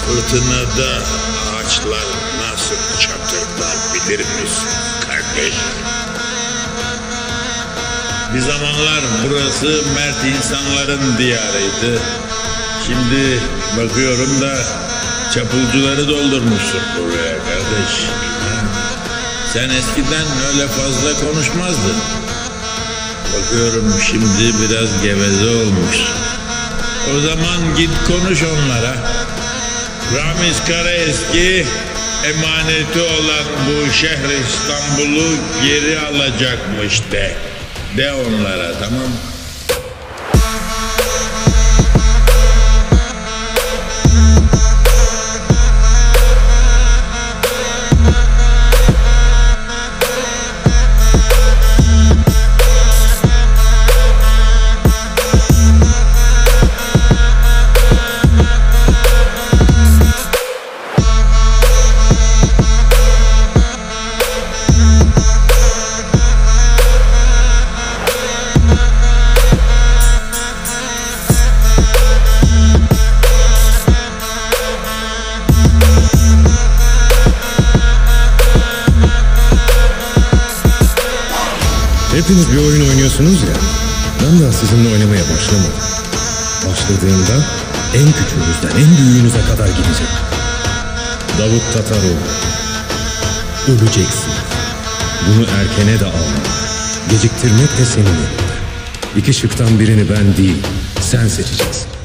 Fırtınada ağaçlar nasıl çatırlar bilir misin kardeş? Bir zamanlar burası mert insanların diyarıydı. Şimdi bakıyorum da çapulcuları doldurmuşsun buraya kardeş. Sen eskiden öyle fazla konuşmazdın. Bakıyorum şimdi biraz geveze olmuş. O zaman git konuş onlara. Ramiz Karaeski emaneti olan bu şehri İstanbul'u geri alacakmış de. De onlara, tamam. Hepiniz bir oyun oynuyorsunuz ya, ben daha sizinle oynamaya başlamadım. Başladığımda en küçüğünüzden en büyüğünüze kadar gidecek. Davut Tataroğlu, öleceksin. Bunu erkene de alma. Geciktirmek de senin elinde. İki şıktan birini ben değil, sen seçeceksin.